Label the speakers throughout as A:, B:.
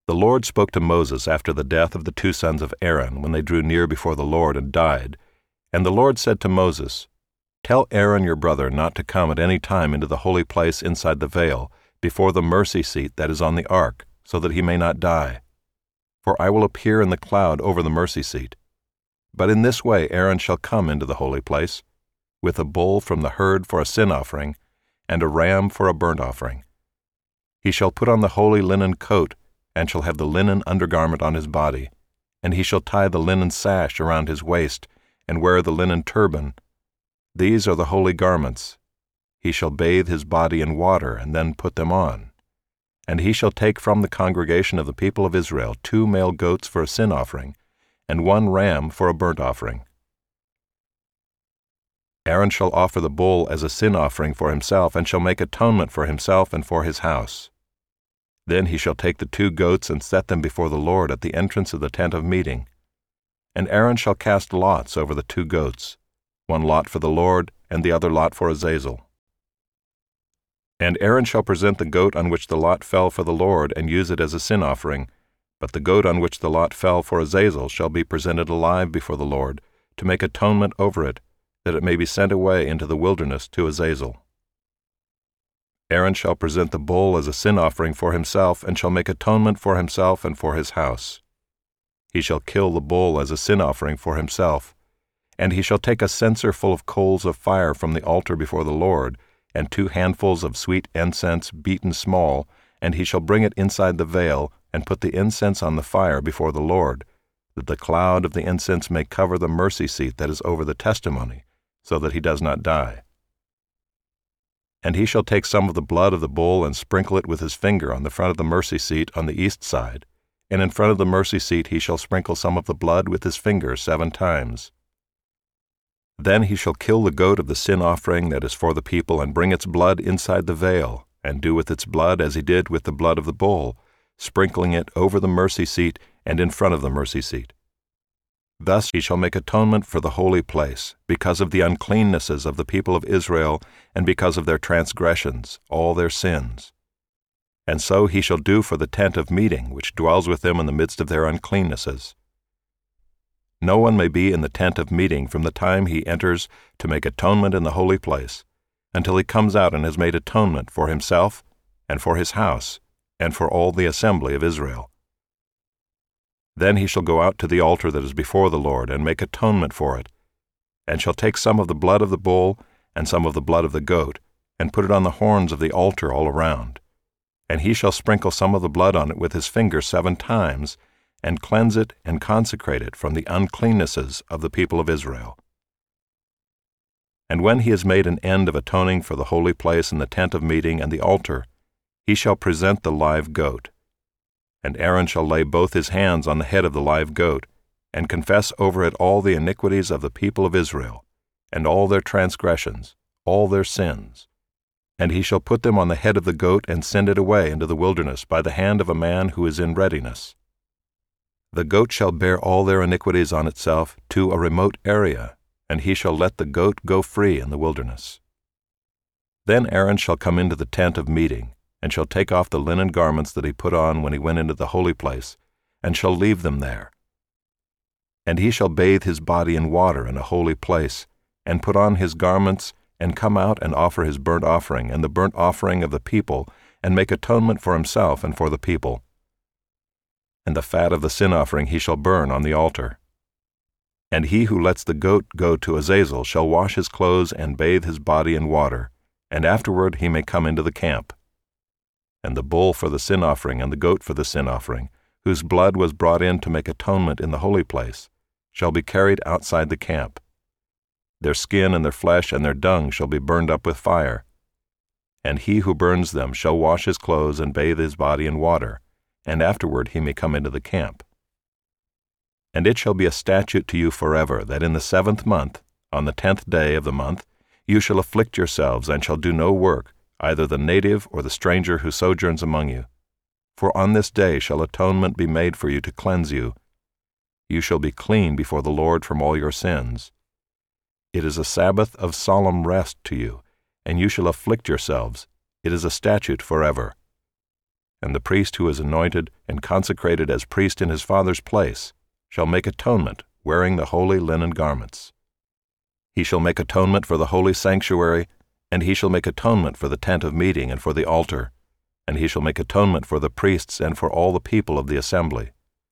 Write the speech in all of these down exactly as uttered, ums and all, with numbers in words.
A: The Lord spoke to Moses after the death of the two sons of Aaron when they drew near before the Lord and died. And the Lord said to Moses, "Tell Aaron your brother not to come at any time into the holy place inside the veil, before the mercy seat that is on the ark, so that he may not die. For I will appear in the cloud over the mercy seat. But in this way Aaron shall come into the holy place, with a bull from the herd for a sin offering, and a ram for a burnt offering. He shall put on the holy linen coat, and shall have the linen undergarment on his body, and he shall tie the linen sash around his waist, and wear the linen turban. These are the holy garments. He shall bathe his body in water, and then put them on. And he shall take from the congregation of the people of Israel two male goats for a sin offering, and one ram for a burnt offering. Aaron shall offer the bull as a sin offering for himself, and shall make atonement for himself and for his house. Then he shall take the two goats and set them before the Lord at the entrance of the tent of meeting. And Aaron shall cast lots over the two goats, one lot for the Lord, and the other lot for Azazel. And Aaron shall present the goat on which the lot fell for the Lord, and use it as a sin offering, but the goat on which the lot fell for Azazel shall be presented alive before the Lord, to make atonement over it, that it may be sent away into the wilderness to Azazel. Aaron shall present the bull as a sin offering for himself, and shall make atonement for himself and for his house. He shall kill the bull as a sin offering for himself, and he shall take a censer full of coals of fire from the altar before the Lord, and two handfuls of sweet incense beaten small, and he shall bring it inside the veil, and put the incense on the fire before the Lord, that the cloud of the incense may cover the mercy seat that is over the testimony, so that he does not die. And he shall take some of the blood of the bull and sprinkle it with his finger on the front of the mercy seat on the east side, and in front of the mercy seat he shall sprinkle some of the blood with his finger seven times. Then he shall kill the goat of the sin offering that is for the people, and bring its blood inside the veil, and do with its blood as he did with the blood of the bull, sprinkling it over the mercy seat and in front of the mercy seat. Thus he shall make atonement for the holy place, because of the uncleannesses of the people of Israel, and because of their transgressions, all their sins. And so he shall do for the tent of meeting, which dwells with them in the midst of their uncleannesses. No one may be in the tent of meeting from the time he enters to make atonement in the holy place, until he comes out and has made atonement for himself, and for his house, and for all the assembly of Israel. Then he shall go out to the altar that is before the Lord, and make atonement for it, and shall take some of the blood of the bull, and some of the blood of the goat, and put it on the horns of the altar all around. And he shall sprinkle some of the blood on it with his finger seven times, and cleanse it and consecrate it from the uncleannesses of the people of Israel. And when he has made an end of atoning for the holy place and the tent of meeting and the altar, he shall present the live goat. And Aaron shall lay both his hands on the head of the live goat, and confess over it all the iniquities of the people of Israel, and all their transgressions, all their sins. And he shall put them on the head of the goat, and send it away into the wilderness by the hand of a man who is in readiness. The goat shall bear all their iniquities on itself to a remote area, and he shall let the goat go free in the wilderness. Then Aaron shall come into the tent of meeting, and shall take off the linen garments that he put on when he went into the holy place, and shall leave them there. And he shall bathe his body in water in a holy place, and put on his garments, and come out and offer his burnt offering and the burnt offering of the people, and make atonement for himself and for the people. And the fat of the sin offering he shall burn on the altar. And he who lets the goat go to Azazel shall wash his clothes and bathe his body in water, and afterward he may come into the camp. And the bull for the sin offering and the goat for the sin offering, whose blood was brought in to make atonement in the holy place, shall be carried outside the camp. Their skin and their flesh and their dung shall be burned up with fire. And he who burns them shall wash his clothes and bathe his body in water, and afterward he may come into the camp. And it shall be a statute to you forever, that in the seventh month, on the tenth day of the month, you shall afflict yourselves, and shall do no work, either the native or the stranger who sojourns among you. For on this day shall atonement be made for you to cleanse you. You shall be clean before the Lord from all your sins. It is a Sabbath of solemn rest to you, and you shall afflict yourselves. It is a statute forever. and the priest who is anointed and consecrated as priest in his father's place shall make atonement, wearing the holy linen garments. He shall make atonement for the holy sanctuary, and he shall make atonement for the tent of meeting and for the altar, and he shall make atonement for the priests and for all the people of the assembly.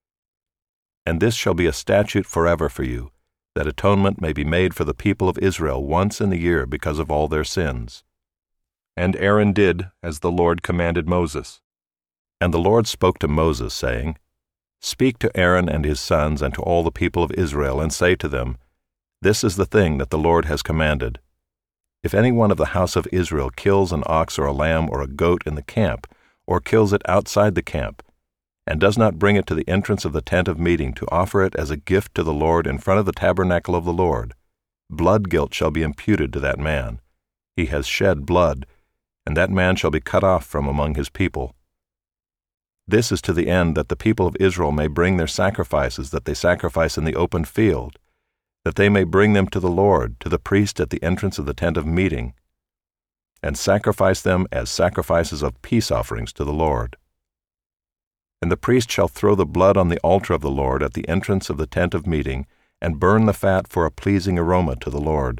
A: And this shall be a statute forever for you, that atonement may be made for the people of Israel once in the year because of all their sins. And Aaron did as the Lord commanded Moses. And the Lord spoke to Moses, saying, Speak to Aaron and his sons and to all the people of Israel, and say to them, This is the thing that the Lord has commanded. If any one of the house of Israel kills an ox or a lamb or a goat in the camp, or kills it outside the camp, and does not bring it to the entrance of the tent of meeting to offer it as a gift to the Lord in front of the tabernacle of the Lord, blood guilt shall be imputed to that man. He has shed blood, and that man shall be cut off from among his people. This is to the end that the people of Israel may bring their sacrifices that they sacrifice in the open field, that they may bring them to the Lord, to the priest at the entrance of the tent of meeting, and sacrifice them as sacrifices of peace offerings to the Lord. And the priest shall throw the blood on the altar of the Lord at the entrance of the tent of meeting, and burn the fat for a pleasing aroma to the Lord.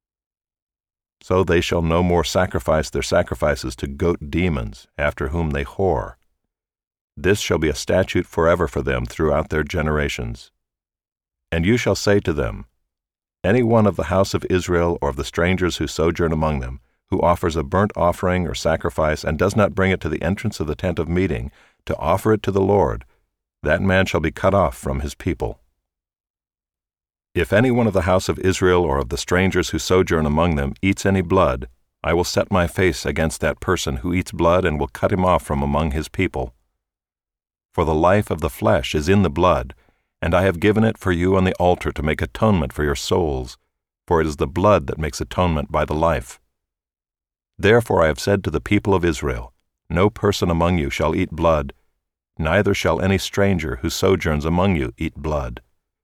A: So they shall no more sacrifice their sacrifices to goat demons, after whom they whore. This shall be a statute forever for them throughout their generations. And you shall say to them, Any one of the house of Israel or of the strangers who sojourn among them, who offers a burnt offering or sacrifice and does not bring it to the entrance of the tent of meeting to offer it to the Lord, that man shall be cut off from his people. If any one of the house of Israel or of the strangers who sojourn among them eats any blood, I will set my face against that person who eats blood and will cut him off from among his people. For the life of the flesh is in the blood, and I have given it for you on the altar to make atonement for your souls, for it is the blood that makes atonement by the life. Therefore I have said to the people of Israel, No person among you shall eat blood, neither shall any stranger who sojourns among you eat blood.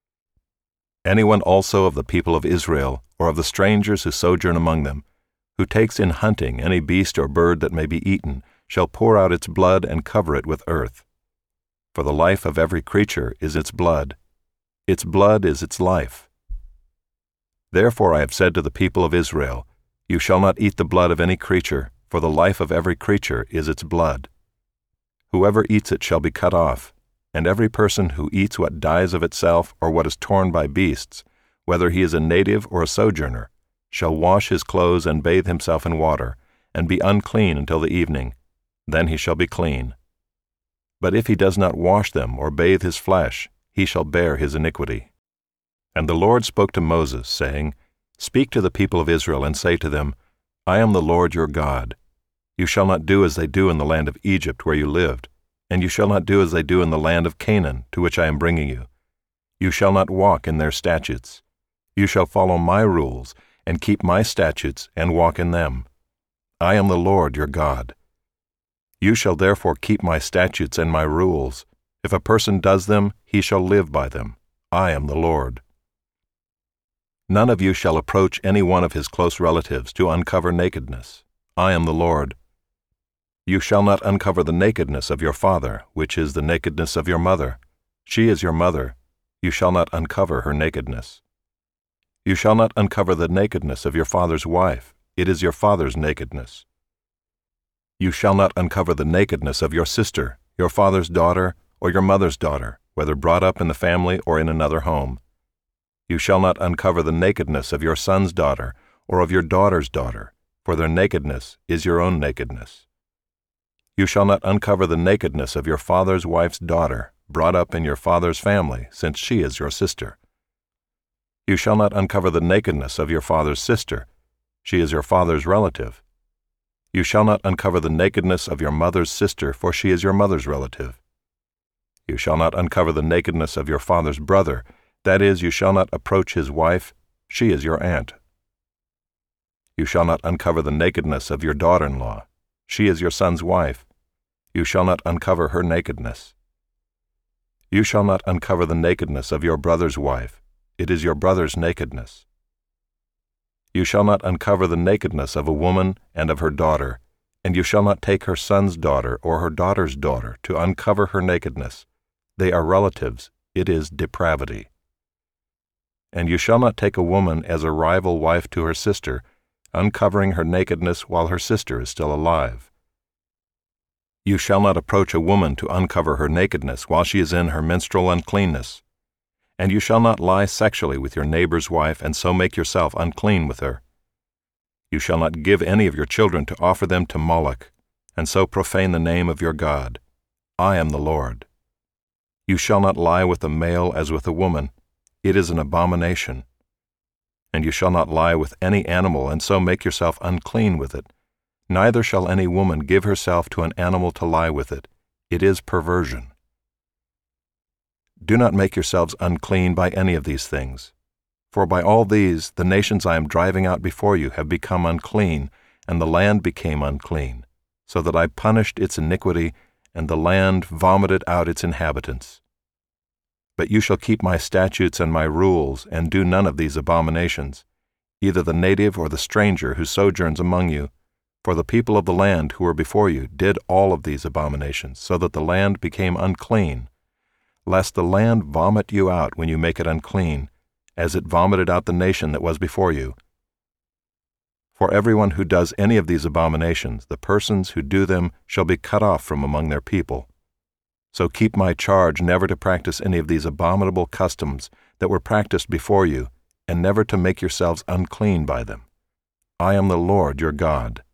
A: Anyone also of the people of Israel, or of the strangers who sojourn among them, who takes in hunting any beast or bird that may be eaten, shall pour out its blood and cover it with earth. For the life of every creature is its blood. Its blood is its life. Therefore I have said to the people of Israel, You shall not eat the blood of any creature, for the life of every creature is its blood. Whoever eats it shall be cut off, and every person who eats what dies of itself or what is torn by beasts, whether he is a native or a sojourner, shall wash his clothes and bathe himself in water, and be unclean until the evening. Then he shall be clean. But if he does not wash them or bathe his flesh, he shall bear his iniquity. And the Lord spoke to Moses, saying, Speak to the people of Israel and say to them, I am the Lord your God. You shall not do as they do in the land of Egypt where you lived, and you shall not do as they do in the land of Canaan to which I am bringing you. You shall not walk in their statutes. You shall follow my rules and keep my statutes and walk in them. I am the Lord your God. You shall therefore keep my statutes and my rules. If a person does them, he shall live by them. I am the Lord. None of you shall approach any one of his close relatives to uncover nakedness. I am the Lord. You shall not uncover the nakedness of your father, which is the nakedness of your mother. She is your mother. You shall not uncover her nakedness. You shall not uncover the nakedness of your father's wife. It is your father's nakedness. You shall not uncover the nakedness of your sister, your father's daughter, or your mother's daughter, whether brought up in the family or in another home. You shall not uncover the nakedness of your son's daughter, or of your daughter's daughter, for their nakedness is your own nakedness. You shall not uncover the nakedness of your father's wife's daughter, brought up in your father's family, since she is your sister. You shall not uncover the nakedness of your father's sister. She is your father's relative. You shall not uncover the nakedness of your mother's sister, for she is your mother's relative. You shall not uncover the nakedness of your father's brother, that is, you shall not approach his wife, she is your aunt. You shall not uncover the nakedness of your daughter-in-law, she is your son's wife. You shall not uncover her nakedness. You shall not uncover the nakedness of your brother's wife, it is your brother's nakedness. You shall not uncover the nakedness of a woman and of her daughter, And you shall not take her son's daughter or her daughter's daughter to uncover her nakedness. They are relatives. It is depravity. And you shall not take a woman as a rival wife to her sister, uncovering her nakedness while her sister is still alive. You shall not approach a woman to uncover her nakedness while she is in her menstrual uncleanness. And you shall not lie sexually with your neighbor's wife and so make yourself unclean with her. You shall not give any of your children to offer them to Moloch, and so profane the name of your God. I am the Lord. You shall not lie with a male as with a woman. It is an abomination. And you shall not lie with any animal, and so make yourself unclean with it. Neither shall any woman give herself to an animal to lie with it. It is perversion. Do not make yourselves unclean by any of these things. For by all these the nations I am driving out before you have become unclean, and the land became unclean, so that I punished its iniquity, and the land vomited out its inhabitants. But you shall keep my statutes and my rules, and do none of these abominations, either the native or the stranger who sojourns among you. For the people of the land who were before you did all of these abominations, so that the land became unclean, lest the land vomit you out when you make it unclean, as it vomited out the nation that was before you. For everyone who does any of these abominations, the persons who do them shall be cut off from among their people. So keep my charge never to practice any of these abominable customs that were practiced before you, and never to make yourselves unclean by them. I am the Lord your God.